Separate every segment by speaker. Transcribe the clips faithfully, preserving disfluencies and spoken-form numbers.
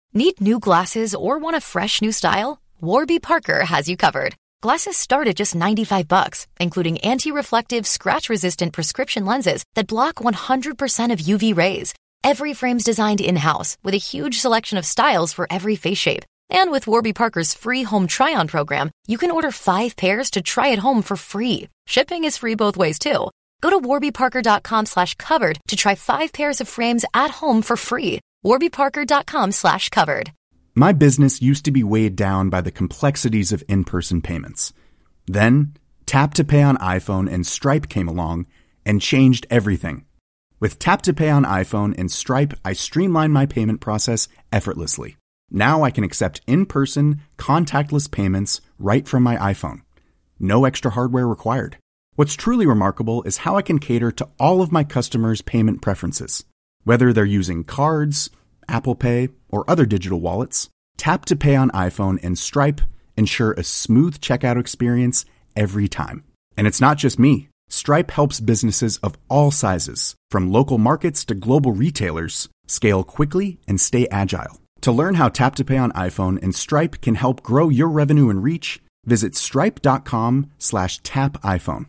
Speaker 1: Need new glasses or want a fresh new style? Warby Parker has you covered. Glasses start at just ninety-five bucks, including anti-reflective, scratch-resistant prescription lenses that block one hundred percent of U V rays. Every frame's designed in-house with a huge selection of styles for every face shape. And with Warby Parker's free home try-on program, you can order five pairs to try at home for free. Shipping is free both ways, too. Go to warbyparker.com slash covered to try five pairs of frames at home for free. warbyparker.com slash covered.
Speaker 2: My business used to be weighed down by the complexities of in-person payments. Then, Tap to Pay on iPhone and Stripe came along and changed everything. With Tap to Pay on iPhone and Stripe, I streamlined my payment process effortlessly. Now I can accept in-person, contactless payments right from my iPhone. No extra hardware required. What's truly remarkable is how I can cater to all of my customers' payment preferences. Whether they're using cards, Apple Pay, or other digital wallets, Tap to Pay on iPhone and Stripe ensure a smooth checkout experience every time. And it's not just me. Stripe helps businesses of all sizes, from local markets to global retailers, scale quickly and stay agile. To learn how Tap to Pay on iPhone and Stripe can help grow your revenue and reach, visit stripe.com slash tap iPhone.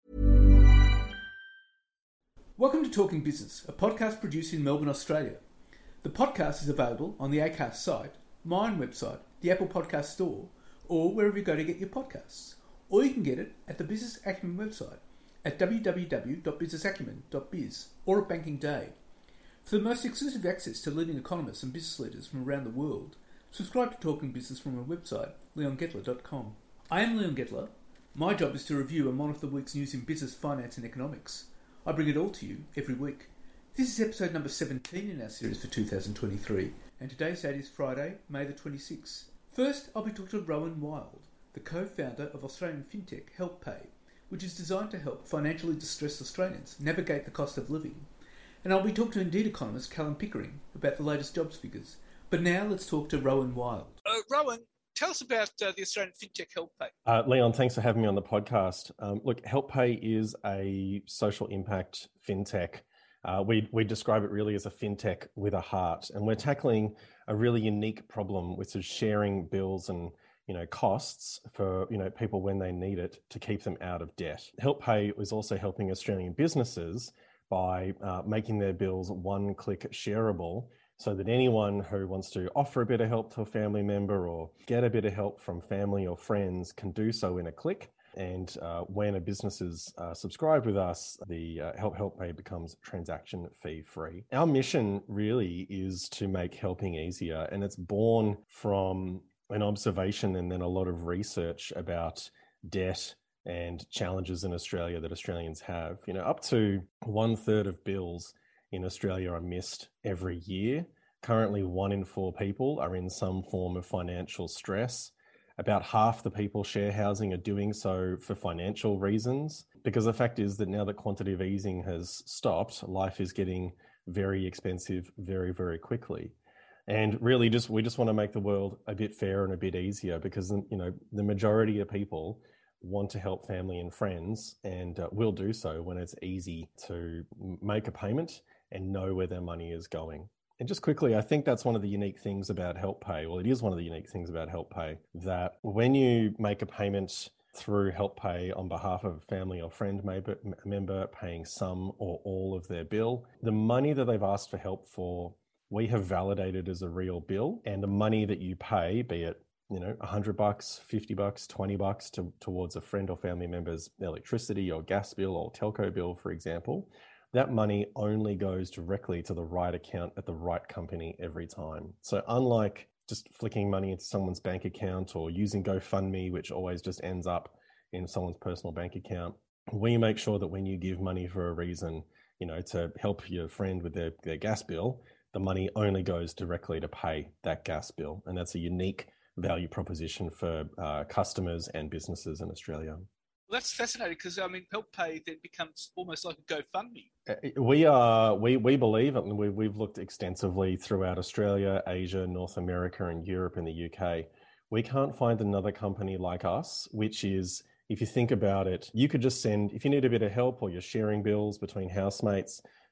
Speaker 3: Welcome to Talking Business, a podcast produced in Melbourne, Australia. The podcast is available on the Acast site, my own website, the Apple Podcast Store, or wherever you go to get your podcasts. Or you can get it at the Business Acumen website at w w w dot business acumen dot biz or at Banking Day. For the most exclusive access to leading economists and business leaders from around the world, subscribe to Talking Business from our website, leon gettler dot com. I am Leon Gettler. My job is to review and monitor the week's news in business, finance and economics. I bring it all to you every week. This is episode number seventeen in our series for two thousand twenty-three, and today's date is Friday, May the twenty-sixth. First, I'll be talking to Rowan Wild, the co-founder of Australian fintech HelpPay, which is designed to help financially distressed Australians navigate the cost of living. And I'll be talking to Indeed economist Callum Pickering about the latest jobs figures. But now let's talk to Rowan Wild. Uh, Rowan, tell us about uh, the Australian fintech HelpPay.
Speaker 4: Uh, Leon, thanks for having me on the podcast. Um, look, HelpPay is a social impact fintech. Uh, we we describe it really as a fintech with a heart, and we're tackling a really unique problem, which is sharing bills and you know costs for you know people when they need it to keep them out of debt. HelpPay is also helping Australian businesses by uh, making their bills one-click shareable, so that anyone who wants to offer a bit of help to a family member or get a bit of help from family or friends can do so in a click. And uh, when a business is uh, subscribed with us, the uh, Help HelpPay becomes transaction fee free. Our mission really is to make helping easier, and it's born from an observation and then a lot of research about debt and challenges in Australia that Australians have. You know, up to one third of bills in Australia are missed every year. Currently, one in four people are in some form of financial stress. About half the people share housing are doing so for financial reasons, because the fact is that now that quantitative easing has stopped, life is getting very expensive very, very quickly. And really, just we just want to make the world a bit fairer and a bit easier, because you know the majority of people want to help family and friends, and uh, will do so when it's easy to make a payment and know where their money is going. And just quickly, I think that's one of the unique things about HelpPay. Well, it is one of the unique things about HelpPay, that when you make a payment through HelpPay on behalf of a family or friend member paying some or all of their bill, the money that they've asked for help for, we have validated as a real bill, and the money that you pay, be it you know, a hundred bucks, fifty bucks, twenty bucks to, towards a friend or family member's electricity or gas bill or telco bill, for example, that money only goes directly to the right account at the right company every time. So unlike just flicking money into someone's bank account or using GoFundMe, which always just ends up in someone's personal bank account, we make sure that when you give money for a reason, you know, to help your friend with their, their gas bill, the money only goes directly to pay that gas bill. And that's a unique value proposition for uh, customers and businesses in Australia.
Speaker 3: Well, that's fascinating, because I mean, HelpPay then becomes almost like a GoFundMe.
Speaker 4: We are we we believe it, and we we've looked extensively throughout Australia, Asia, North America, and Europe, and the U K. We can't find another company like us, which is, if you think about it, you could just send, if you need a bit of help or you're sharing bills between housemates,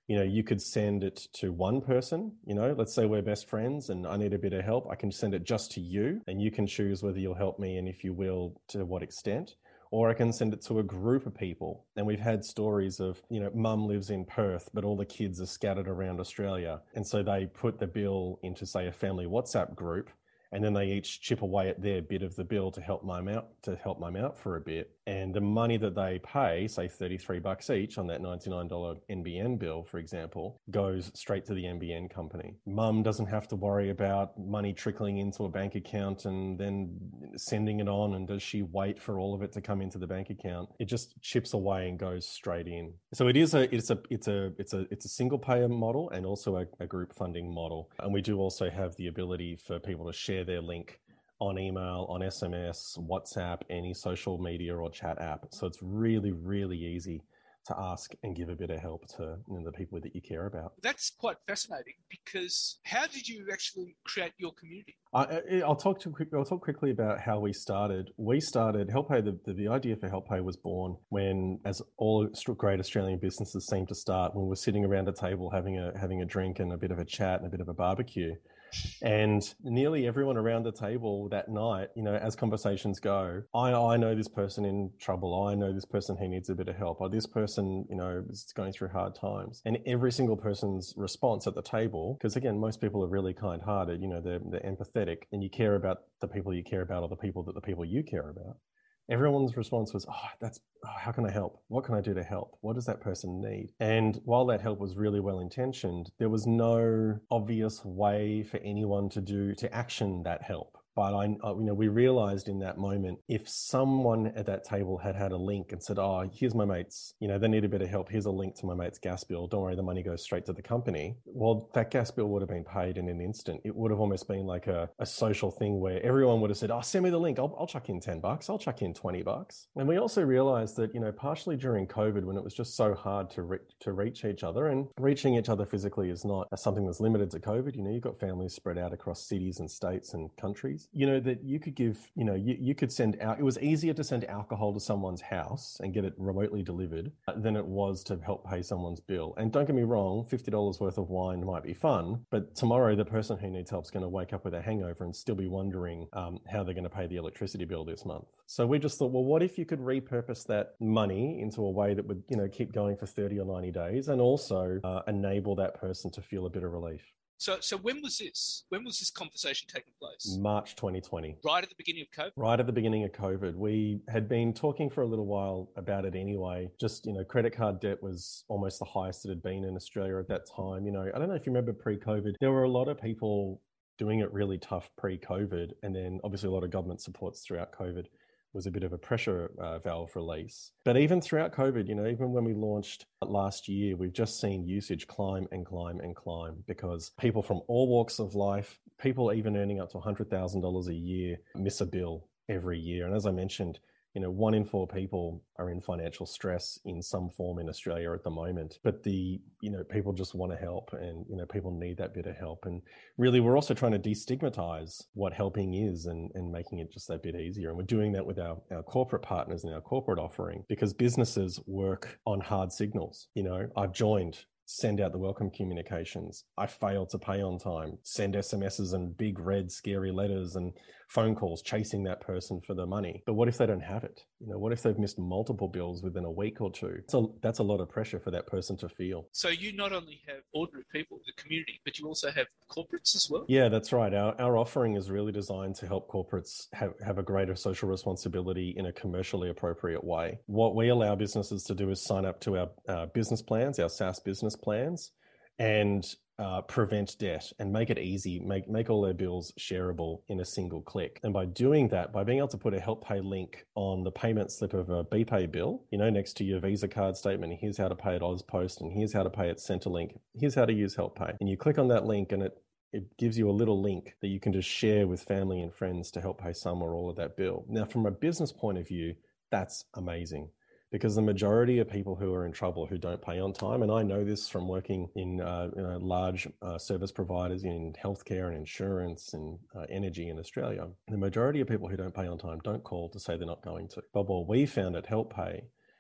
Speaker 4: You know, you could send it to one person, you know, let's say we're best friends and I need a bit of help. I can send it just to you and you can choose whether you'll help me and if you will, to what extent. Or I can send it to a group of people. And we've had stories of, you know, mum lives in Perth, but all the kids are scattered around Australia. And so they put the bill into, say, a family WhatsApp group, and then they each chip away at their bit of the bill to help mum out, to help mum out for a bit. And the money that they pay, say thirty-three bucks each on that ninety-nine dollars N B N bill, for example, goes straight to the N B N company. Mum doesn't have to worry about money trickling into a bank account and then sending it on. And does she wait for all of it to come into the bank account? It just chips away and goes straight in. So it is a, it's a, it's a, it's a, it's a single payer model and also a, a group funding model. And we do also have the ability for people to share their link on email, on S M S, WhatsApp, any social media or chat app. So it's really, really easy to ask and give a bit of help to, you know, the people that you care about.
Speaker 3: That's quite fascinating, because how did you actually create your community?
Speaker 4: I, I'll talk to I'll talk quickly about how we started. We started HelpPay. The, the, the idea for HelpPay was born when, as all great Australian businesses seem to start, when we're sitting around a table having a having a drink and a bit of a chat and a bit of a barbecue. And nearly everyone around the table that night, you know, as conversations go, I, I know this person in trouble. I know this person who needs a bit of help. Or this person, you know, is going through hard times. And every single person's response at the table, because again, most people are really kind-hearted, you know, they're, they're empathetic, and you care about the people you care about or the people that the people you care about. Everyone's response was, oh, that's, oh, how can I help? What can I do to help? What does that person need? And while that help was really well intentioned, there was no obvious way for anyone to do, to action that help. But I, you know, we realized in that moment, if someone at that table had had a link and said, oh, here's my mate's, you know, they need a bit of help. Here's a link to my mate's gas bill. Don't worry, the money goes straight to the company. Well, that gas bill would have been paid in an instant. It would have almost been like a, a social thing where everyone would have said, oh, send me the link. I'll, I'll chuck in ten bucks. I'll chuck in twenty bucks. And we also realized that, you know, partially during COVID, when it was just so hard to, re- to reach each other, and reaching each other physically is not something that's limited to COVID. You know, you've got families spread out across cities and states and countries. You know, that you could give, you know, you, you could send out, it was easier to send alcohol to someone's house and get it remotely delivered than it was to help pay someone's bill. And don't get me wrong, fifty dollars worth of wine might be fun, but tomorrow the person who needs help is going to wake up with a hangover and still be wondering um, how they're going to pay the electricity bill this month. So we just thought, well, what if you could repurpose that money into a way that would, you know, keep going for thirty or ninety days and also uh, enable that person to feel a bit of relief.
Speaker 3: So so when was this? When was this conversation taking place?
Speaker 4: March twenty twenty.
Speaker 3: Right at the beginning of COVID?
Speaker 4: Right at the beginning of COVID. We had been talking for a little while about it anyway. Just, you know, credit card debt was almost the highest it had been in Australia at that time. You know, I don't know if you remember pre-COVID, there were a lot of people doing it really tough pre-COVID. And then obviously a lot of government supports throughout COVID was a bit of a pressure uh, valve release. But even throughout COVID, you know, even when we launched last year, we've just seen usage climb and climb and climb because people from all walks of life, people even earning up to one hundred thousand dollars a year, miss a bill every year. And as I mentioned, you know, one in four people are in financial stress in some form in Australia at the moment. But the, you know, people just want to help and, you know, people need that bit of help. And really, we're also trying to destigmatize what helping is and, and making it just that bit easier. And we're doing that with our, our corporate partners and our corporate offering because businesses work on hard signals. You know, I've joined, send out the welcome communications. I failed to pay on time, send S M Ses and big red scary letters and phone calls chasing that person for the money. But what if they don't have it? You know, what if they've missed multiple bills within a week or two? So that's a lot of pressure for that person to feel.
Speaker 3: So you not only have ordinary people, the community, but you also have corporates as well?
Speaker 4: Yeah, that's right. Our our offering is really designed to help corporates have, have a greater social responsibility in a commercially appropriate way. What we allow businesses to do is sign up to our uh, business plans, our SaaS business plans, and Uh, prevent debt and make it easy, make make all their bills shareable in a single click. And by doing that, by being able to put a HelpPay link on the payment slip of a BPay bill, you know, next to your Visa card statement, here's how to pay at AusPost and here's how to pay at Centrelink, here's how to use HelpPay. And you click on that link and it it gives you a little link that you can just share with family and friends to help pay some or all of that bill. Now, from a business point of view, that's amazing. Because the majority of people who are in trouble who don't pay on time, and I know this from working in uh, you know, large uh, service providers in healthcare and insurance and uh, energy in Australia, the majority of people who don't pay on time don't call to say they're not going to. But what we found at HelpPay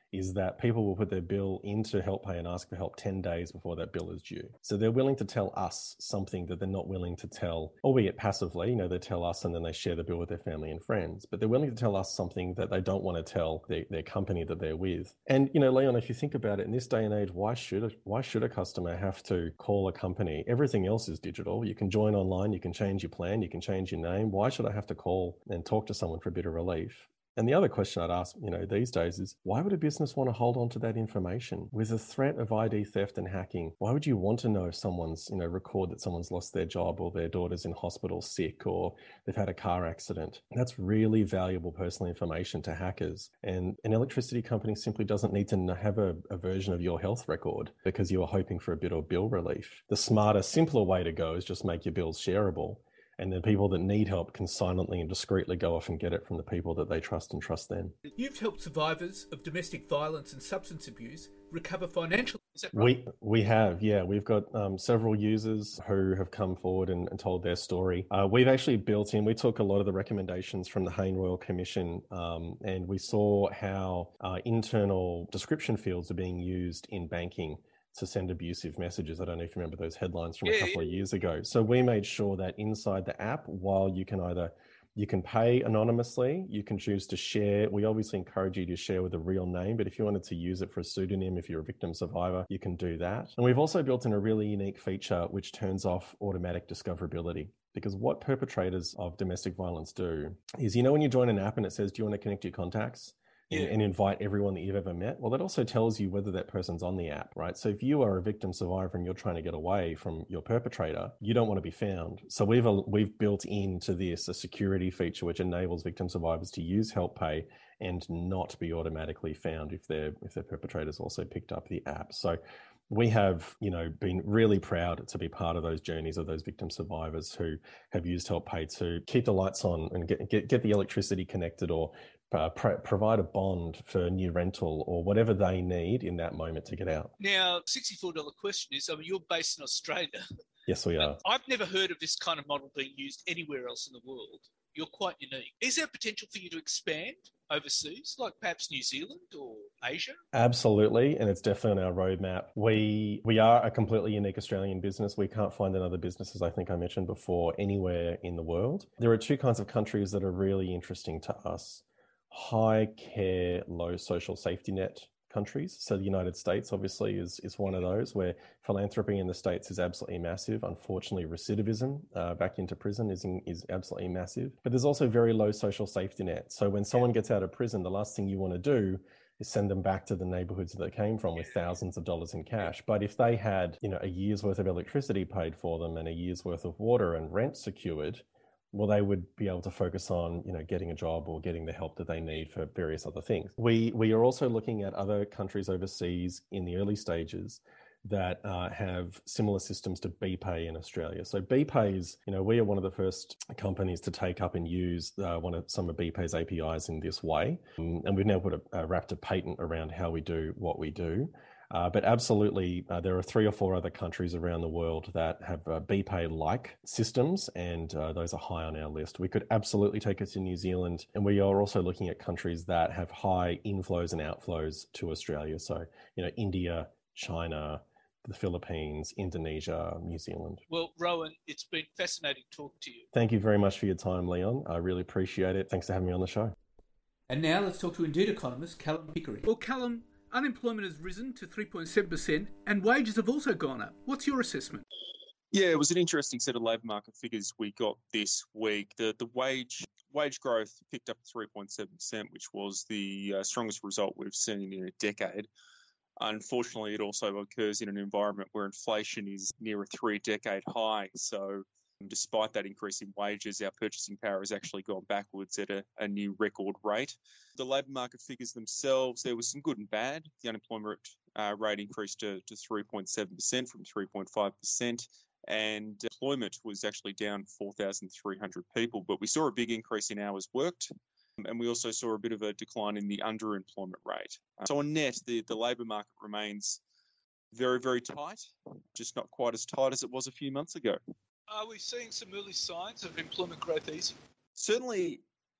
Speaker 4: is that people will put their bill into HelpPay and ask for help ten days before that bill is due. So they're willing to tell us something that they're not willing to tell, albeit passively. You know, they tell us and then they share the bill with their family and friends, but they're willing to tell us something that they don't want to tell their, their company that they're with. And, you know, Leon, if you think about it, in this day and age, why should a, why should a customer have to call a company? Everything else is digital. You can join online, you can change your plan, you can change your name. Why should I have to call and talk to someone for a bit of relief? And the other question I'd ask, you know, these days is, why would a business want to hold on to that information? With the threat of I D theft and hacking, why would you want to know if someone's, you know, record that someone's lost their job or their daughter's in hospital sick or they've had a car accident? That's really valuable personal information to hackers. And an electricity company simply doesn't need to have a, a version of your health record because you are hoping for a bit of bill relief. The smarter, simpler way to go is just make your bills shareable. And the people that need help can silently and discreetly go off and get it from the people that they trust and trust them.
Speaker 3: You've helped survivors of domestic violence and substance abuse recover financially. Is that right?
Speaker 4: We we have, yeah. We've got um, several users who have come forward and, and told their story. Uh, we've actually built in, we took a lot of the recommendations from the Hayne Royal Commission um, and we saw how uh, internal description fields are being used in banking to send abusive messages. I don't know if you remember those headlines from yeah, a couple yeah. of years ago. So we made sure that inside the app, while you can either, you can pay anonymously, you can choose to share. We obviously encourage you to share with a real name, but if you wanted to use it for a pseudonym, if you're a victim survivor, you can do that. And we've also built in a really unique feature which turns off automatic discoverability. Because what perpetrators of domestic violence do is, you know, when you join an app and it says, do you want to connect your contacts? Yeah. And invite everyone that you've ever met. Well, that also tells you whether that person's on the app, right? So if you are a victim survivor and you're trying to get away from your perpetrator, you don't want to be found. So we've we've built into this a security feature which enables victim survivors to use HelpPay and not be automatically found if their if their perpetrators also picked up the app. So we have, you know, been really proud to be part of those journeys of those victim survivors who have used HelpPay to keep the lights on and get get, get the electricity connected or Uh, pro- provide a bond for a new rental or whatever they need in that moment to get out.
Speaker 5: Now, sixty-four dollars question is, I mean, you're based in Australia.
Speaker 4: Yes, we are.
Speaker 5: I've never heard of this kind of model being used anywhere else in the world. You're quite unique. Is there potential for you to expand overseas, like perhaps New Zealand or Asia?
Speaker 4: Absolutely, and it's definitely on our roadmap. We we are a completely unique Australian business. We can't find another business, as I think I mentioned before, anywhere in the world. There are two kinds of countries that are really interesting to us. High care, low social safety net countries. So the United States obviously is, is one of those where philanthropy in the States is absolutely massive. Unfortunately, recidivism uh, back into prison is, in, is absolutely massive. But there's also very low social safety net. So when someone gets out of prison, the last thing you want to do is send them back to the neighborhoods that they came from with thousands of dollars in cash. But if they had, you know, a year's worth of electricity paid for them and a year's worth of water and rent secured, well, they would be able to focus on, you know, getting a job or getting the help that they need for various other things. We we are also looking at other countries overseas in the early stages that uh, have similar systems to BPay in Australia. So BPay is, you know, we are one of the first companies to take up and use uh, one of some of BPay's A P Is in this way. Um, and we've now put a, a wrapped a patent around how we do what we do. Uh, but absolutely, uh, there are three or four other countries around the world that have uh, BPay-like systems, and uh, those are high on our list. We could absolutely take it to New Zealand, and we are also looking at countries that have high inflows and outflows to Australia. So, you know, India, China, the Philippines, Indonesia, New Zealand.
Speaker 5: Well, Rowan, it's been fascinating talking to you.
Speaker 4: Thank you very much for your time, Leon. I really appreciate it. Thanks for having me on the show.
Speaker 3: And now let's talk to Indeed economist Callum Pickering. Well, Callum, unemployment has risen to three point seven percent and wages have also gone up. What's your assessment?
Speaker 6: Yeah, it was an interesting set of labour market figures we got this week. The the wage wage growth picked up three point seven percent, which was the uh, strongest result we've seen in a decade. Unfortunately, it also occurs in an environment where inflation is near a three-decade high. So despite that increase in wages, our purchasing power has actually gone backwards at a, a new record rate. The labour market figures themselves, there was some good and bad. The unemployment uh, rate increased to, to three point seven percent from three point five percent, and employment was actually down four thousand three hundred people. But we saw a big increase in hours worked, and we also saw a bit of a decline in the underemployment rate. So on net, the, the labour market remains very, very tight, just not quite as tight as it was a few months ago.
Speaker 5: Are we seeing some early signs of employment growth easing?
Speaker 6: Certainly,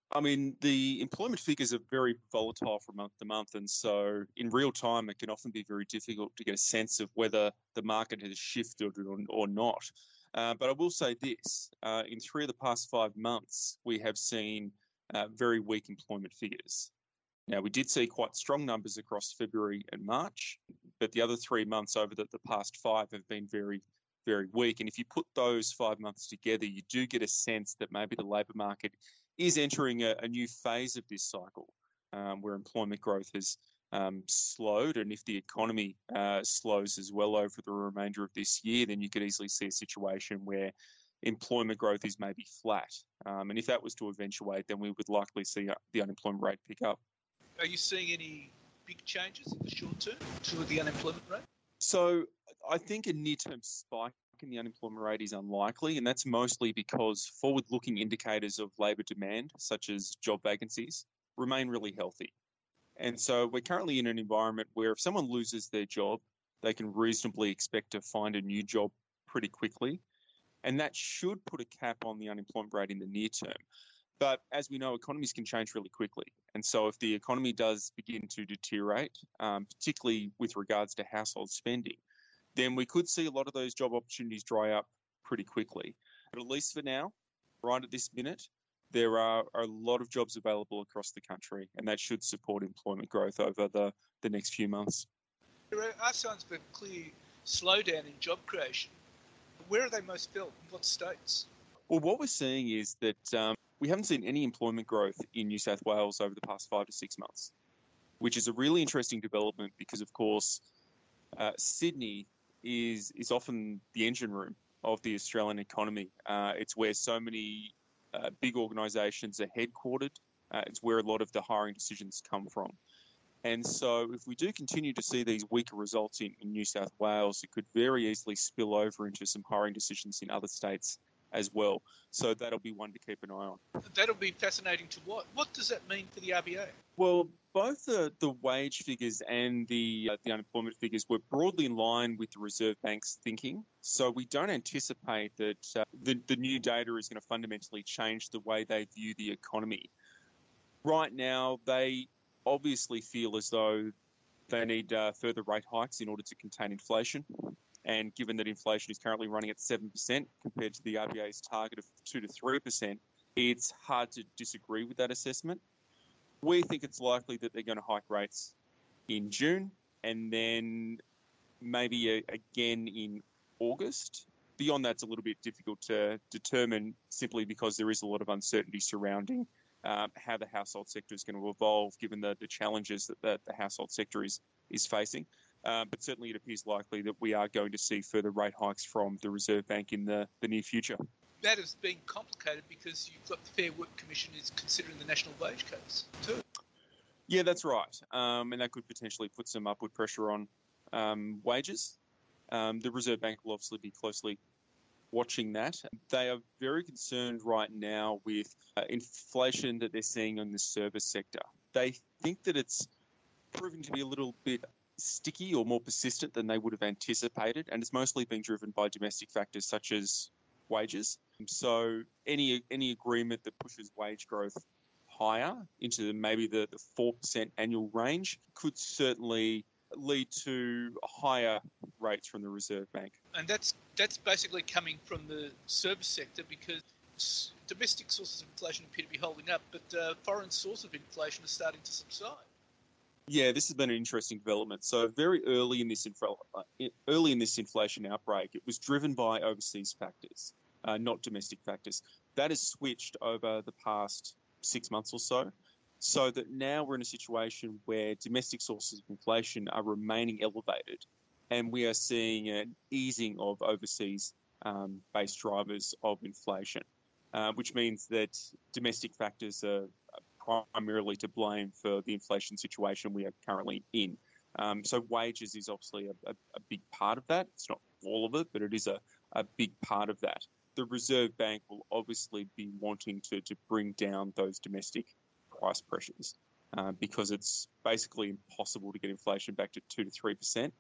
Speaker 6: I mean, the employment figures are very volatile from month to month, and so in real time, it can often be very difficult to get a sense of whether the market has shifted or, or not. Uh, but I will say this, uh, in three of the past five months, we have seen uh, very weak employment figures. Now, we did see quite strong numbers across February and March, but the other three months over the, the past five have been very, very weak. And if you put those five months together, you do get a sense that maybe the labour market is entering a, a new phase of this cycle, um, where employment growth has um, slowed. And if the economy uh, slows as well over the remainder of this year, then you could easily see a situation where employment growth is maybe flat. Um, and if that was to eventuate, then we would likely see the unemployment rate pick up.
Speaker 5: Are you seeing any big changes in the short term to the unemployment rate?
Speaker 6: So I think a near-term spike in the unemployment rate is unlikely, and that's mostly because forward-looking indicators of labour demand, such as job vacancies, remain really healthy. And so we're currently in an environment where if someone loses their job, they can reasonably expect to find a new job pretty quickly. And that should put a cap on the unemployment rate in the near term. But as we know, economies can change really quickly. And so if the economy does begin to deteriorate, um, particularly with regards to household spending, then we could see a lot of those job opportunities dry up pretty quickly. But at least for now, right at this minute, there are, are a lot of jobs available across the country, and that should support employment growth over the, the next few months.
Speaker 5: There are signs of a clear slowdown in job creation. Where are they most felt? In what states?
Speaker 6: Well, what we're seeing is that um, we haven't seen any employment growth in New South Wales over the past five to six months, which is a really interesting development because, of course, uh, Sydney is is often the engine room of the Australian economy. Uh, it's where so many uh, big organisations are headquartered. Uh, it's where a lot of the hiring decisions come from. And so if we do continue to see these weaker results in, in New South Wales, it could very easily spill over into some hiring decisions in other states as well. So that'll be one to keep an eye on.
Speaker 5: That'll be fascinating to watch. What does that mean for the R B A?
Speaker 6: Well, both the, the wage figures and the uh, the unemployment figures were broadly in line with the Reserve Bank's thinking. So we don't anticipate that uh, the, the new data is going to fundamentally change the way they view the economy. Right now, they obviously feel as though they need uh, further rate hikes in order to contain inflation. And given that inflation is currently running at seven percent compared to the R B A's target of two to three percent, it's hard to disagree with that assessment. We think it's likely that they're going to hike rates in June and then maybe a, again in August. Beyond that's a little bit difficult to determine simply because there is a lot of uncertainty surrounding um, how the household sector is going to evolve given the, the challenges that the, the household sector is, is facing. Um, but certainly it appears likely that we are going to see further rate hikes from the Reserve Bank in the, the near future.
Speaker 5: That has been complicated because you've got the Fair Work Commission is considering the national wage case too.
Speaker 6: Yeah, that's right. Um, and that could potentially put some upward pressure on um, wages. Um, the Reserve Bank will obviously be closely watching that. They are very concerned right now with uh, inflation that they're seeing in the service sector. They think that it's proving to be a little bit sticky or more persistent than they would have anticipated, and it's mostly been driven by domestic factors such as wages. So any any agreement that pushes wage growth higher into maybe the, the four percent annual range could certainly lead to higher rates from the Reserve Bank.
Speaker 5: And that's that's basically coming from the service sector because domestic sources of inflation appear to be holding up, but uh, foreign sources of inflation are starting to subside.
Speaker 6: Yeah, this has been an interesting development. So very early in this infl- early in this inflation outbreak, it was driven by overseas factors, uh, not domestic factors. That has switched over the past six months or so, so that now we're in a situation where domestic sources of inflation are remaining elevated, and we are seeing an easing of overseas um, based drivers of inflation, uh, which means that domestic factors are primarily to blame for the inflation situation we are currently in. Um, so wages is obviously a, a, a big part of that. It's not all of it, but it is a, a big part of that. The Reserve Bank will obviously be wanting to, to bring down those domestic price pressures uh, because it's basically impossible to get inflation back to two to three percent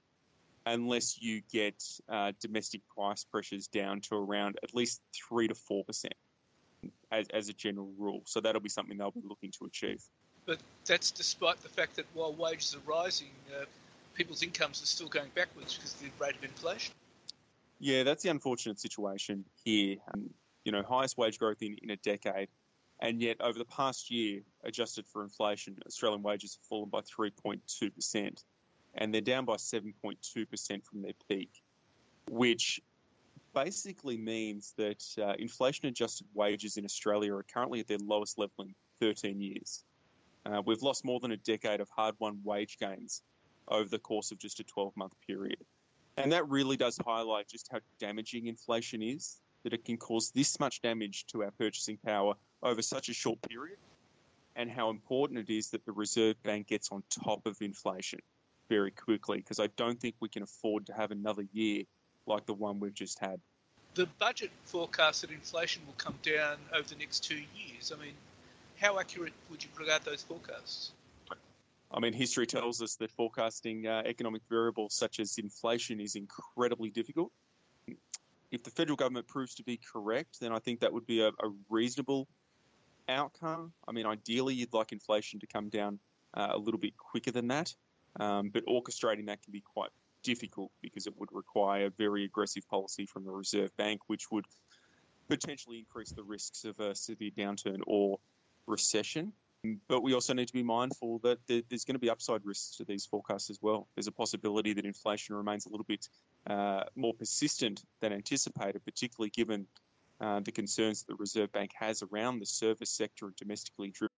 Speaker 6: unless you get uh, domestic price pressures down to around at least three to four percent. as, as a general rule. So that'll be something they'll be looking to achieve.
Speaker 5: But that's despite the fact that while wages are rising, uh, people's incomes are still going backwards because of the rate of inflation.
Speaker 6: Yeah, that's the unfortunate situation here. Um, you know, highest wage growth in, in a decade. And yet over the past year, adjusted for inflation, Australian wages have fallen by three point two percent. And they're down by seven point two percent from their peak, which basically means that uh, inflation-adjusted wages in Australia are currently at their lowest level in thirteen years. Uh, we've lost more than a decade of hard-won wage gains over the course of just a twelve-month period. And that really does highlight just how damaging inflation is, that it can cause this much damage to our purchasing power over such a short period, and how important it is that the Reserve Bank gets on top of inflation very quickly, because I don't think we can afford to have another year like the one we've just had.
Speaker 5: The budget forecasts that inflation will come down over the next two years. I mean, how accurate would you regard those forecasts?
Speaker 6: I mean, history tells us that forecasting uh, economic variables such as inflation is incredibly difficult. If the federal government proves to be correct, then I think that would be a, a reasonable outcome. I mean, ideally, you'd like inflation to come down uh, a little bit quicker than that, um, but orchestrating that can be quite difficult because it would require very aggressive policy from the Reserve Bank, which would potentially increase the risks of a severe downturn or recession. But we also need to be mindful that there's going to be upside risks to these forecasts as well. There's a possibility that inflation remains a little bit uh, more persistent than anticipated, particularly given uh, the concerns that the Reserve Bank has around the service sector and domestically driven.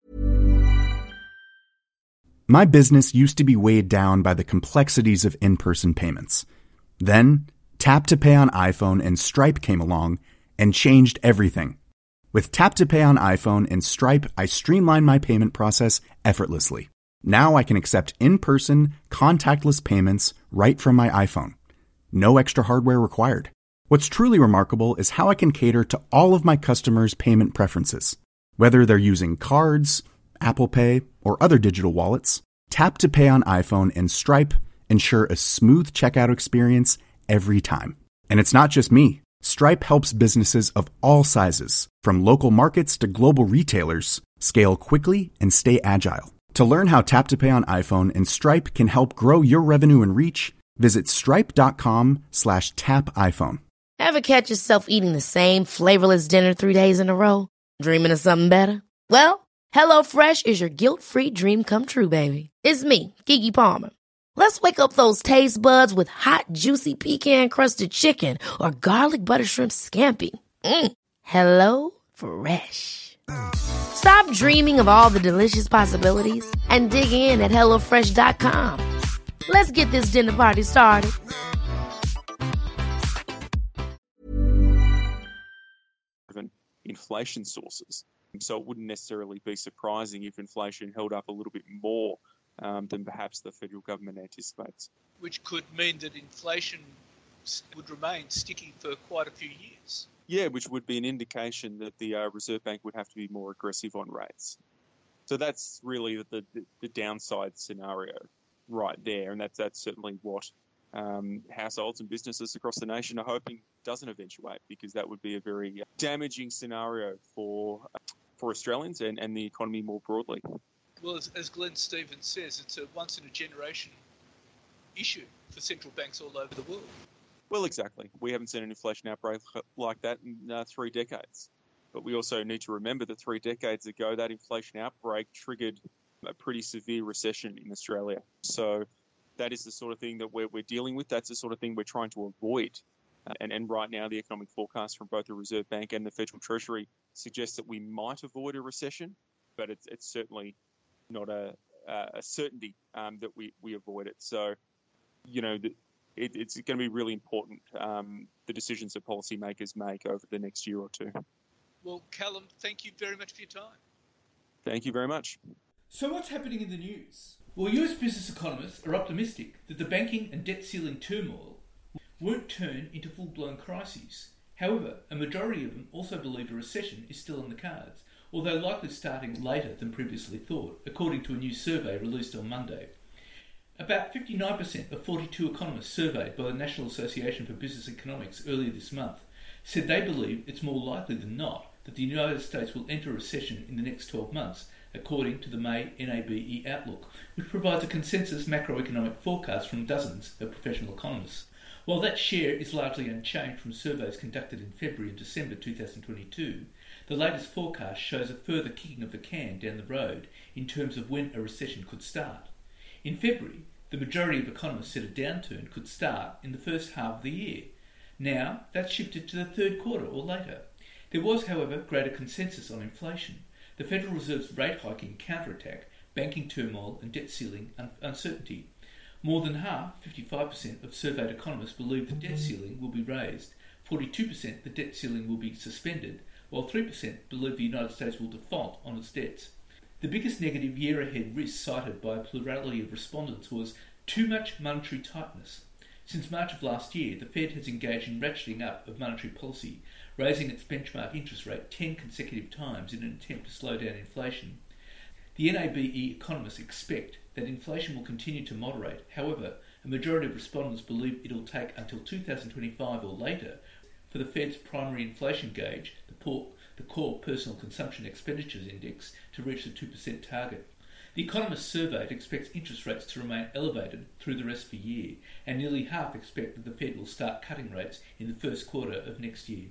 Speaker 2: My business used to be weighed down by the complexities of in-person payments. Then, Tap to Pay on iPhone and Stripe came along and changed everything. With Tap to Pay on iPhone and Stripe, I streamlined my payment process effortlessly. Now I can accept in-person, contactless payments right from my iPhone. No extra hardware required. What's truly remarkable is how I can cater to all of my customers' payment preferences. Whether they're using cards, Apple Pay, or other digital wallets, Tap to Pay on iPhone and Stripe ensure a smooth checkout experience every time. And it's not just me. Stripe helps businesses of all sizes, from local markets to global retailers, scale quickly and stay agile. To learn how Tap to Pay on iPhone and Stripe can help grow your revenue and reach, visit stripe.com slash tap iPhone.
Speaker 7: Ever catch yourself eating the same flavorless dinner three days in a row? Dreaming of something better? Well, HelloFresh is your guilt-free dream come true, baby. It's me, Keke Palmer. Let's wake up those taste buds with hot, juicy pecan-crusted chicken or garlic butter shrimp scampi. Mm. Hello Fresh. Stop dreaming of all the delicious possibilities and dig in at hello fresh dot com. Let's get this dinner party started.
Speaker 6: Inflation sources. So it wouldn't necessarily be surprising if inflation held up a little bit more Um, than perhaps the federal government anticipates.
Speaker 5: Which could mean that inflation would remain sticky for quite a few years.
Speaker 6: Yeah, which would be an indication that the uh, Reserve Bank would have to be more aggressive on rates. So that's really the, the, the downside scenario right there, and that's, that's certainly what um, households and businesses across the nation are hoping doesn't eventuate, because that would be a very damaging scenario for, uh, for Australians and, and the economy more broadly.
Speaker 5: Well, as, as Glenn Stevens says, it's a once-in-a-generation issue for central banks all over the world. Well,
Speaker 6: exactly. We haven't seen an inflation outbreak like that in uh, three decades. But we also need to remember that three decades ago, that inflation outbreak triggered a pretty severe recession in Australia. So that is the sort of thing that we're, we're dealing with. That's the sort of thing we're trying to avoid. Uh, and, and right now, the economic forecast from both the Reserve Bank and the Federal Treasury suggests that we might avoid a recession, but it's, it's certainly not a, a certainty um, that we, we avoid it. So, you know, the, it, it's going to be really important, um, the decisions that policymakers make over the next year or two. Well, Callum, thank you very much for your time. Thank you very much.
Speaker 3: So what's happening in the news? Well, U S business economists are optimistic that the banking and debt ceiling turmoil won't turn into full-blown crises. However, a majority of them also believe a recession is still in the cards, although likely starting later than previously thought, according to a new survey released on Monday. About fifty-nine percent of forty-two economists surveyed by the National Association for Business Economics earlier this month said they believe it's more likely than not that the United States will enter a recession in the next twelve months, according to the May N A B E Outlook, which provides a consensus macroeconomic forecast from dozens of professional economists. While that share is largely unchanged from surveys conducted in February and December two thousand twenty-two, the latest forecast shows a further kicking of the can down the road in terms of when a recession could start. In February, the majority of economists said a downturn could start in the first half of the year. Now, that's shifted to the third quarter or later. There was, however, greater consensus on inflation, the Federal Reserve's rate hiking counterattack, banking turmoil and debt ceiling un- uncertainty. More than half, fifty-five percent, of surveyed economists believe the debt ceiling will be raised, forty-two percent the debt ceiling will be suspended, while three percent believe the United States will default on its debts. The biggest negative year-ahead risk cited by a plurality of respondents was too much monetary tightness. Since March of last year, the Fed has engaged in ratcheting up of monetary policy, raising its benchmark interest rate ten consecutive times in an attempt to slow down inflation. The N A B E economists expect that inflation will continue to moderate. However, a majority of respondents believe it will take until two thousand twenty-five or later for the Fed's primary inflation gauge, the, por- the Core Personal Consumption Expenditures Index, to reach the two percent target. The economists surveyed expect interest rates to remain elevated through the rest of the year, and nearly half expect that the Fed will start cutting rates in the first quarter of next year.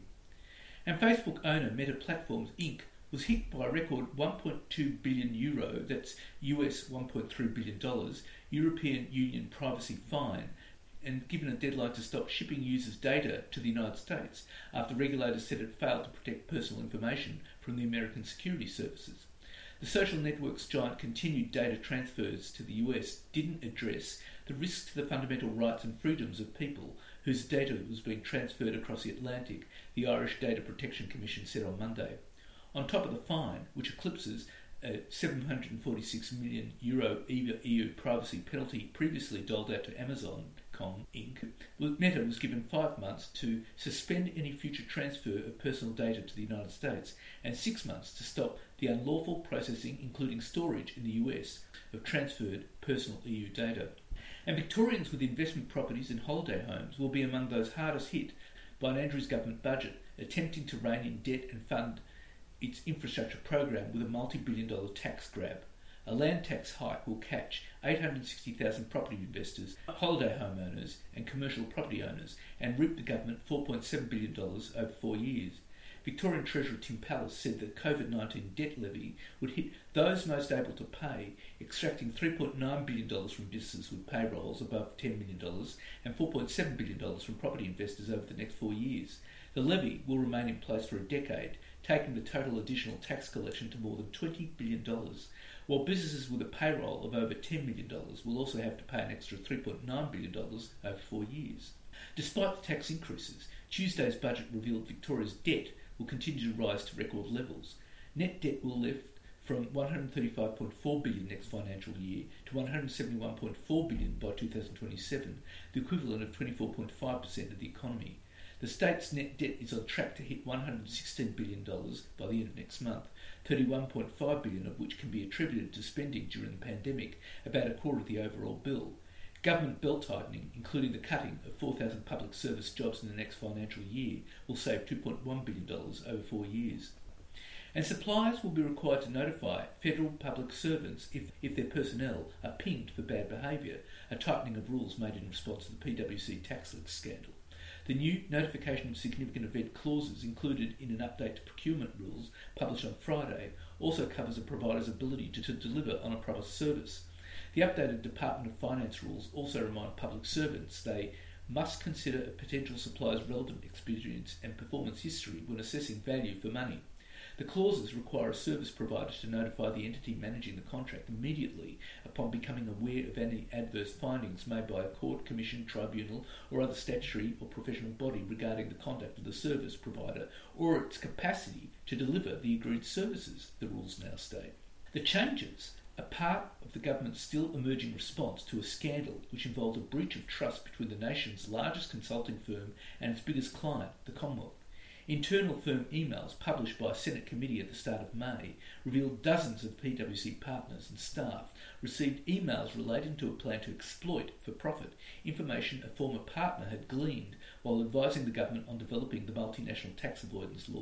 Speaker 3: And Facebook owner Meta Platforms Incorporated was hit by a record one point two billion euro, that's U S one point three billion dollars, European Union privacy fine, and given a deadline to stop shipping users' data to the United States after regulators said it failed to protect personal information from the American security services. The social networks giant continued data transfers to the U S didn't address the risks to the fundamental rights and freedoms of people whose data was being transferred across the Atlantic, the Irish Data Protection Commission said on Monday. On top of the fine, which eclipses a seven hundred forty-six million euro E U privacy penalty previously doled out to Amazon dot com Incorporated, Meta was given five months to suspend any future transfer of personal data to the United States and six months to stop the unlawful processing, including storage in the U S, of transferred personal E U data. And Victorians with investment properties and holiday homes will be among those hardest hit by an Andrews government budget attempting to rein in debt and fund its infrastructure program with a multi-billion dollar tax grab. A land tax hike will catch eight hundred sixty thousand property investors, holiday home owners and commercial property owners and reap the government four point seven billion dollars over four years. Victorian Treasurer Tim Pallas said that COVID nineteen debt levy would hit those most able to pay, extracting three point nine billion dollars from businesses with payrolls above ten million dollars and four point seven billion dollars from property investors over the next four years. The levy will remain in place for a decade, taking the total additional tax collection to more than twenty billion dollars, while businesses with a payroll of over ten million dollars will also have to pay an extra three point nine billion dollars over four years. Despite the tax increases, Tuesday's budget revealed Victoria's debt will continue to rise to record levels. Net debt will lift from one hundred thirty-five point four billion dollars next financial year to one hundred seventy-one point four billion dollars by two thousand twenty-seven, the equivalent of twenty-four point five percent of the economy. The state's net debt is on track to hit one hundred sixteen billion dollars by the end of next month, thirty-one point five billion dollars of which can be attributed to spending during the pandemic, about a quarter of the overall bill. Government belt-tightening, including the cutting of four thousand public service jobs in the next financial year, will save two point one billion dollars over four years. And suppliers will be required to notify federal public servants if, if their personnel are pinged for bad behaviour, a tightening of rules made in response to the P W C tax leak scandal. The new notification of significant event clauses included in an update to procurement rules published on Friday also covers a provider's ability to, to deliver on a promised service. The updated Department of Finance rules also remind public servants they must consider a potential supplier's relevant experience and performance history when assessing value for money. The clauses require a service provider to notify the entity managing the contract immediately upon becoming aware of any adverse findings made by a court, commission, tribunal or other statutory or professional body regarding the conduct of the service provider or its capacity to deliver the agreed services, the rules now state. The changes are part of the government's still emerging response to a scandal which involved a breach of trust between the nation's largest consulting firm and its biggest client, the Commonwealth. Internal firm emails published by a Senate committee at the start of May revealed dozens of P W C partners and staff received emails relating to a plan to exploit, for profit, information a former partner had gleaned while advising the government on developing the multinational tax avoidance laws.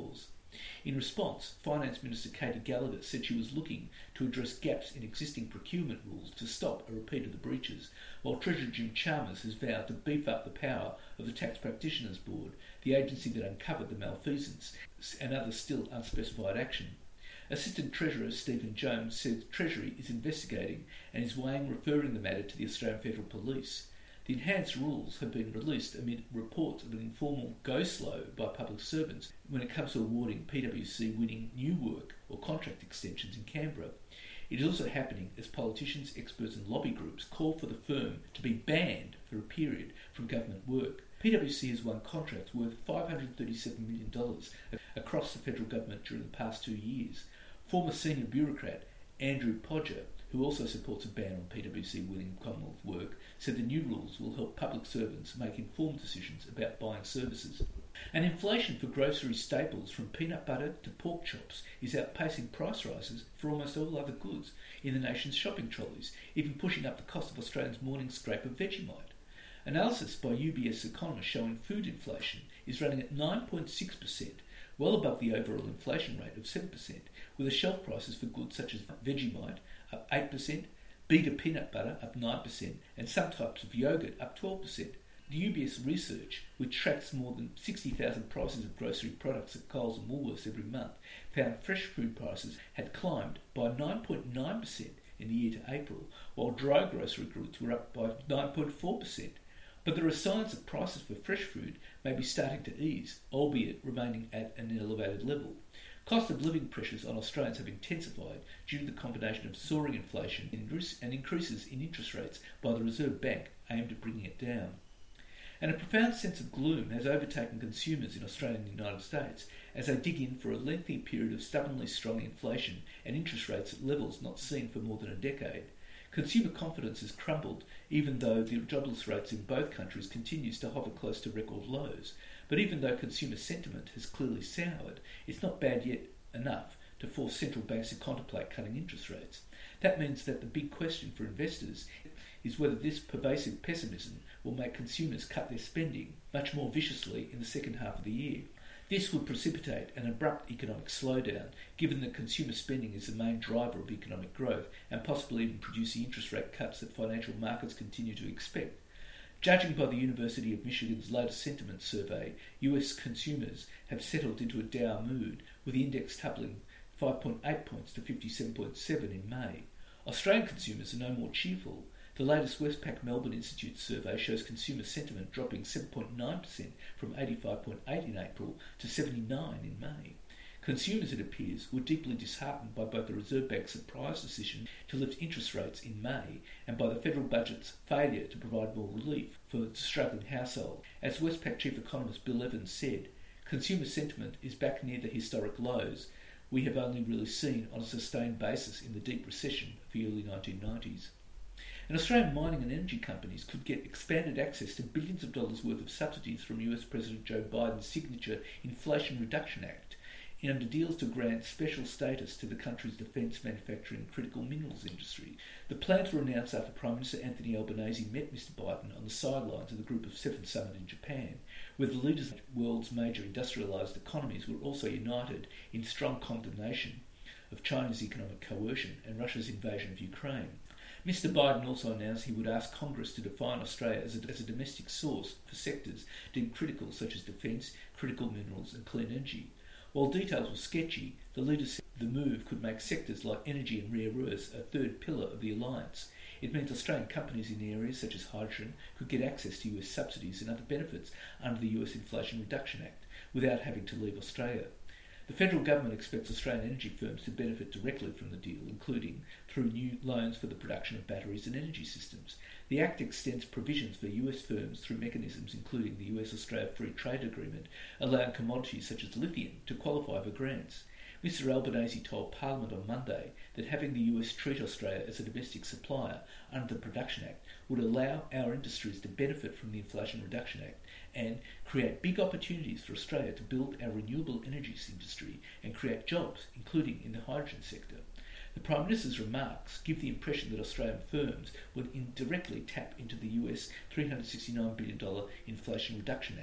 Speaker 3: In response, Finance Minister Katie Gallagher said she was looking to address gaps in existing procurement rules to stop a repeat of the breaches, while Treasurer Jim Chalmers has vowed to beef up the power of the Tax Practitioners Board, the agency that uncovered the malfeasance and other still unspecified action. Assistant Treasurer Stephen Jones said Treasury is investigating and is weighing referring the matter to the Australian Federal Police. The enhanced rules have been released amid reports of an informal go-slow by public servants when it comes to awarding P W C winning new work or contract extensions in Canberra. It is also happening as politicians, experts and lobby groups call for the firm to be banned for a period from government work. P W C has won contracts worth five hundred thirty-seven million dollars across the federal government during the past two years. Former senior bureaucrat Andrew Podger, who also supports a ban on P W C winning Commonwealth work, said the new rules will help public servants make informed decisions about buying services. And inflation for grocery staples from peanut butter to pork chops is outpacing price rises for almost all other goods in the nation's shopping trolleys, even pushing up the cost of Australia's morning scrape of Vegemite. Analysis by U B S economists showing food inflation is running at nine point six percent, well above the overall inflation rate of seven percent, with the shelf prices for goods such as Vegemite up eight percent, Bega peanut butter up nine percent, and some types of yogurt up twelve percent. The U B S research, which tracks more than sixty thousand prices of grocery products at Coles and Woolworths every month, found fresh food prices had climbed by nine point nine percent in the year to April, while dry grocery goods were up by nine point four percent. But there are signs that prices for fresh food may be starting to ease, albeit remaining at an elevated level. Cost of living pressures on Australians have intensified due to the combination of soaring inflation and increases in interest rates by the Reserve Bank aimed at bringing it down. And a profound sense of gloom has overtaken consumers in Australia and the United States as they dig in for a lengthy period of stubbornly strong inflation and interest rates at levels not seen for more than a decade. Consumer confidence has crumbled, even though the jobless rates in both countries continues to hover close to record lows. But even though consumer sentiment has clearly soured, it's not bad yet enough to force central banks to contemplate cutting interest rates. That means that the big question for investors is whether this pervasive pessimism will make consumers cut their spending much more viciously in the second half of the year. This would precipitate an abrupt economic slowdown, given that consumer spending is the main driver of economic growth and possibly even produce the interest rate cuts that financial markets continue to expect. Judging by the University of Michigan's latest sentiment survey, U S consumers have settled into a dour mood, with the index toppling five point eight points to fifty-seven point seven in May. Australian consumers are no more cheerful. The latest Westpac Melbourne Institute survey shows consumer sentiment dropping seven point nine percent from eighty-five point eight in April to seventy-nine in May. Consumers, it appears, were deeply disheartened by both the Reserve Bank's surprise decision to lift interest rates in May and by the federal budget's failure to provide more relief for struggling households. As Westpac chief economist Bill Evans said, consumer sentiment is back near the historic lows we have only really seen on a sustained basis in the deep recession of the early nineteen nineties. And Australian mining and energy companies could get expanded access to billions of dollars worth of subsidies from U S President Joe Biden's signature Inflation Reduction Act, under deals to grant special status to the country's defence, manufacturing and critical minerals industry. The plans were announced after Prime Minister Anthony Albanese met Mister Biden on the sidelines of the Group of Seven summit in Japan, where the leaders of the world's major industrialised economies were also united in strong condemnation of China's economic coercion and Russia's invasion of Ukraine. Mister Biden also announced he would ask Congress to define Australia as a, as a domestic source for sectors deemed critical such as defence, critical minerals and clean energy. While details were sketchy, the leaders said the move could make sectors like energy and rare earths a third pillar of the alliance. It means Australian companies in areas such as hydrogen could get access to U S subsidies and other benefits under the U S Inflation Reduction Act without having to leave Australia. The federal government expects Australian energy firms to benefit directly from the deal, including through new loans for the production of batteries and energy systems. The Act extends provisions for U S firms through mechanisms including the U S-Australia Free Trade Agreement, allowing commodities such as lithium to qualify for grants. Mister Albanese told Parliament on Monday that having the U S treat Australia as a domestic supplier under the Production Act would allow our industries to benefit from the Inflation Reduction Act and create big opportunities for Australia to build our renewable energies industry and create jobs, including in the hydrogen sector. The Prime Minister's remarks give the impression that Australian firms would indirectly tap into the U S three hundred sixty-nine billion dollars Inflation Reduction Act,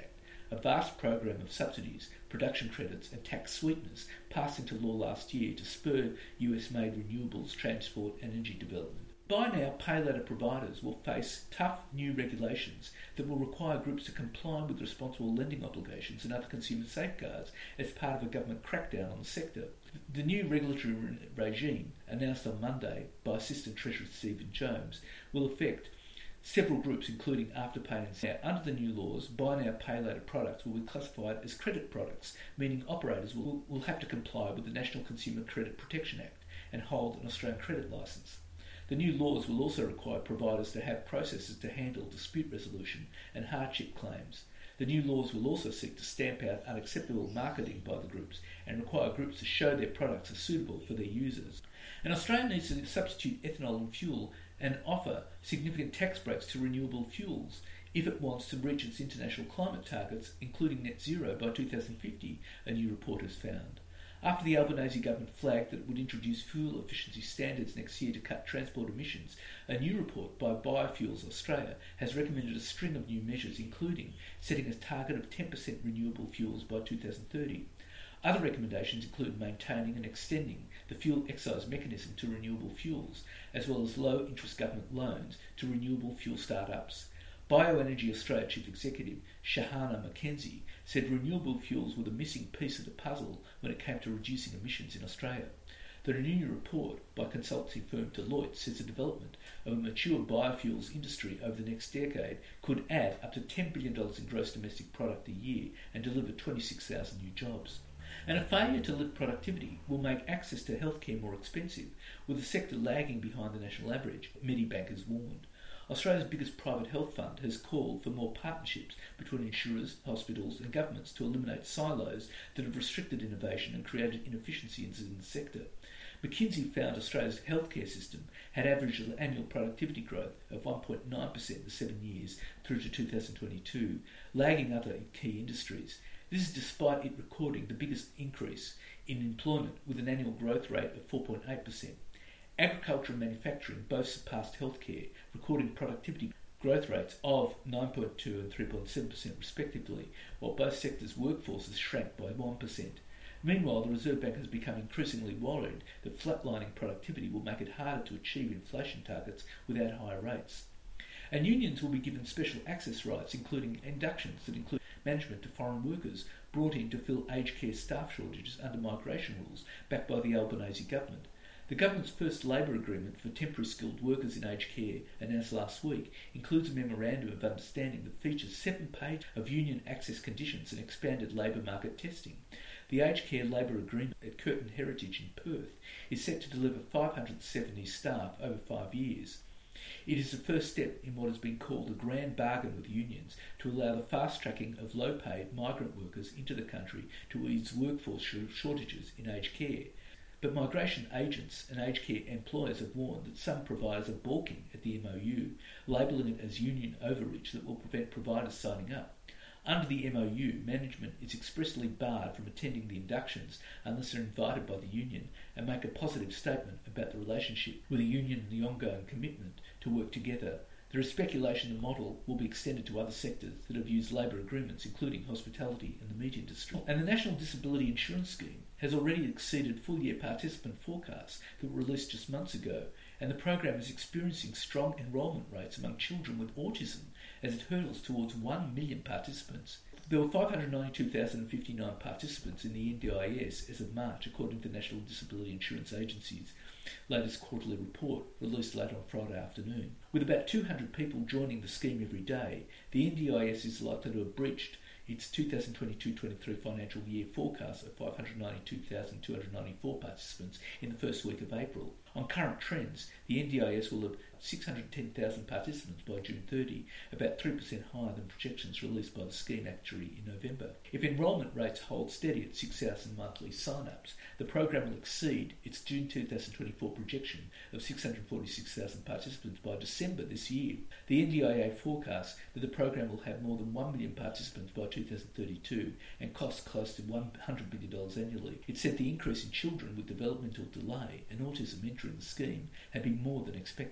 Speaker 3: a vast program of subsidies, production credits and tax sweeteners passed into law last year to spur U S-made renewables, transport and energy development. Buy now, pay later providers will face tough new regulations that will require groups to comply with responsible lending obligations and other consumer safeguards as part of a government crackdown on the sector. The new regulatory re- regime, announced on Monday by Assistant Treasurer Stephen Jones, will affect several groups including Afterpay and Snap. Under the new laws, buy now, pay later products will be classified as credit products, meaning operators will, will have to comply with the National Consumer Credit Protection Act and hold an Australian credit licence. The new laws will also require providers to have processes to handle dispute resolution and hardship claims. The new laws will also seek to stamp out unacceptable marketing by the groups and require groups to show their products are suitable for their users. And Australia needs to substitute ethanol and fuel and offer significant tax breaks to renewable fuels if it wants to reach its international climate targets, including net zero by two thousand fifty, a new report has found. After the Albanese government flagged that it would introduce fuel efficiency standards next year to cut transport emissions, a new report by Biofuels Australia has recommended a string of new measures, including setting a target of ten percent renewable fuels by two thousand thirty. Other recommendations include maintaining and extending the fuel excise mechanism to renewable fuels, as well as low-interest government loans to renewable fuel startups. Bioenergy Australia Chief Executive Shahana McKenzie said renewable fuels were the missing piece of the puzzle when it came to reducing emissions in Australia. The new report by consultancy firm Deloitte says the development of a mature biofuels industry over the next decade could add up to ten billion dollars in gross domestic product a year and deliver twenty-six thousand new jobs. And a failure to lift productivity will make access to healthcare more expensive, with the sector lagging behind the national average, Medibank has warned. Australia's biggest private health fund has called for more partnerships between insurers, hospitals and governments to eliminate silos that have restricted innovation and created inefficiencies in the sector. McKinsey found Australia's healthcare system had averaged annual productivity growth of one point nine percent in seven years through to two thousand twenty-two, lagging other key industries. This is despite it recording the biggest increase in employment with an annual growth rate of four point eight percent. Agriculture and manufacturing both surpassed healthcare, recording productivity growth rates of nine point two and three point seven percent respectively, while both sectors' workforces shrank by one percent. Meanwhile, the Reserve Bank has become increasingly worried that flatlining productivity will make it harder to achieve inflation targets without higher rates. And unions will be given special access rights, including inductions that include management to foreign workers brought in to fill aged care staff shortages under migration rules backed by the Albanese government. The government's first labour agreement for temporary skilled workers in aged care, announced last week, includes a memorandum of understanding that features seven pages of union access conditions and expanded labour market testing. The aged care labour agreement at Curtin Heritage in Perth is set to deliver five hundred seventy staff over five years. It is the first step in what has been called a grand bargain with unions to allow the fast-tracking of low-paid migrant workers into the country to ease workforce shortages in aged care. But migration agents and aged care employers have warned that some providers are balking at the M O U, labelling it as union overreach that will prevent providers signing up. Under the M O U, management is expressly barred from attending the inductions unless they're invited by the union and make a positive statement about the relationship with the union and the ongoing commitment to work together. There is speculation the model will be extended to other sectors that have used labour agreements, including hospitality and the meat industry. And the National Disability Insurance Scheme has already exceeded full-year participant forecasts that were released just months ago, and the program is experiencing strong enrolment rates among children with autism as it hurdles towards one million participants. There were five hundred ninety-two thousand fifty-nine participants in the N D I S as of March, according to the National Disability Insurance Agency's latest quarterly report, released late on Friday afternoon. With about two hundred people joining the scheme every day, the N D I S is likely to have breached its two thousand twenty-two twenty-three financial year forecast of five hundred ninety-two thousand two hundred ninety-four participants in the first week of April. On current trends, the N D I S will have six hundred ten thousand participants by June thirtieth, about three percent higher than projections released by the scheme actuary in November. If enrolment rates hold steady at six thousand monthly sign-ups, the program will exceed its June two thousand twenty-four projection of six hundred forty-six thousand participants by December this year. The N D I A forecasts that the program will have more than one million participants by two thousand thirty-two and cost close to one hundred billion dollars annually. It said the increase in children with developmental delay and autism entering the scheme had been more than expected.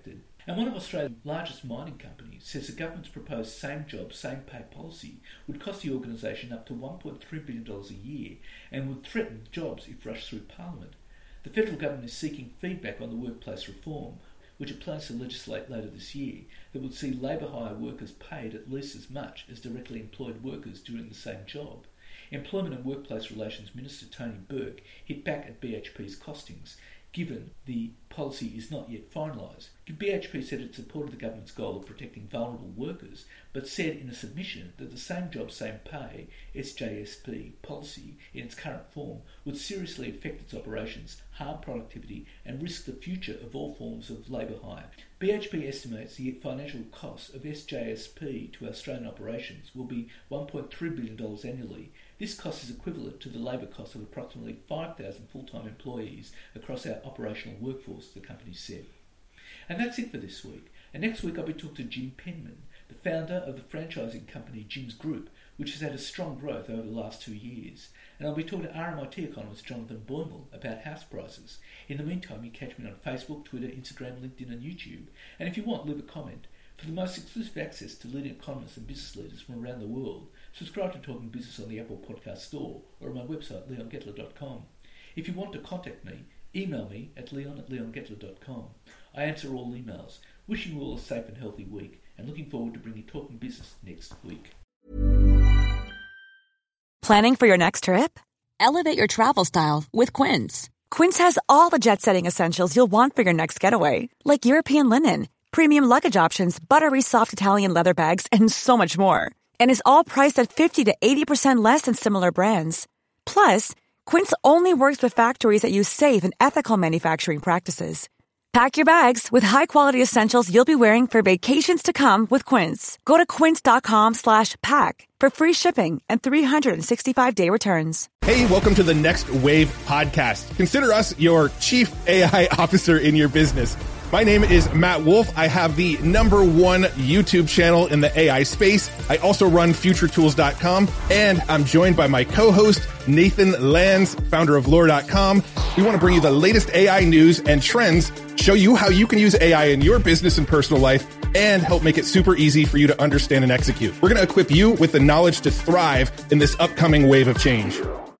Speaker 3: And one of Australia's largest mining companies says the government's proposed same job, same pay policy would cost the organisation up to one point three billion dollars a year and would threaten jobs if rushed through Parliament. The federal government is seeking feedback on the workplace reform, which it plans to legislate later this year, that would see labour hire workers paid at least as much as directly employed workers doing the same job. Employment and Workplace Relations Minister Tony Burke hit back at B H P's costings, given the policy is not yet finalised. B H P said it supported the government's goal of protecting vulnerable workers, but said in a submission that the same job, same pay S J S P policy in its current form would seriously affect its operations, harm productivity and risk the future of all forms of labour hire. B H P estimates the financial cost of S J S P to Australian operations will be one point three billion dollars annually. This cost is equivalent to the labour cost of approximately five thousand full-time employees across our operational workforce, the company said. And that's it for this week. And next week I'll be talking to Jim Penman, the founder of the franchising company Jim's Group, which has had a strong growth over the last two years. And I'll be talking to R M I T economist Jonathan Boimel about house prices. In the meantime, you catch me on Facebook, Twitter, Instagram, LinkedIn and YouTube. And if you want, leave a comment. For the most exclusive access to leading economists and business leaders from around the world, subscribe to Talking Business on the Apple Podcast Store or on my website, leon gettler dot com. If you want to contact me, email me at leon at leon gettler dot com. I answer all emails. Wishing you all a safe and healthy week and looking forward to bringing Talking Business next week.
Speaker 8: Planning for your next trip? Elevate your travel style with Quince. Quince has all the jet-setting essentials you'll want for your next getaway, like European linen, premium luggage options, buttery soft Italian leather bags, and so much more. And is all priced at fifty to eighty percent less than similar brands. Plus, Quince only works with factories that use safe and ethical manufacturing practices. Pack your bags with high-quality essentials you'll be wearing for vacations to come with Quince. Go to quince.com slash pack for free shipping and three sixty-five day returns.
Speaker 9: Hey, welcome to the Next Wave podcast. Consider us your chief A I officer in your business. My name is Matt Wolf. I have the number one YouTube channel in the A I space. I also run future tools dot com, and I'm joined by my co-host, Nathan Lands, founder of lore dot com. We want to bring you the latest A I news and trends, show you how you can use A I in your business and personal life, and help make it super easy for you to understand and execute. We're going to equip you with the knowledge to thrive in this upcoming wave of change.